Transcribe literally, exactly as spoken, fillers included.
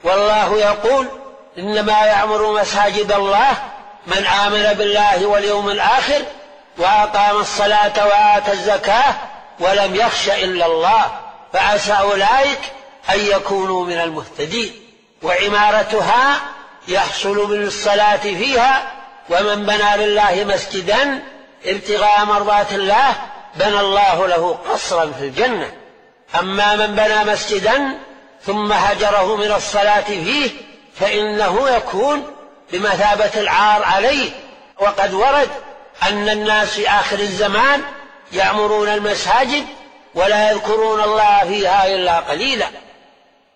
والله يقول: إنما يعمر مساجد الله من آمن بالله واليوم الآخر وأقام الصلاة وآتى الزكاة ولم يخش إلا الله، فعسى أولئك أن يكونوا من المهتدين. وعمارتها يحصل من الصلاة فيها، ومن بنى لله مسجدا ابتغاء مرضات الله بنى الله له قصرا في الجنة. أما من بنى مسجدا ثم هجره من الصلاة فيه فإنه يكون بمثابة العار عليه. وقد ورد أن الناس في آخر الزمان يعمرون المساجد ولا يذكرون الله فيها إلا قليلا.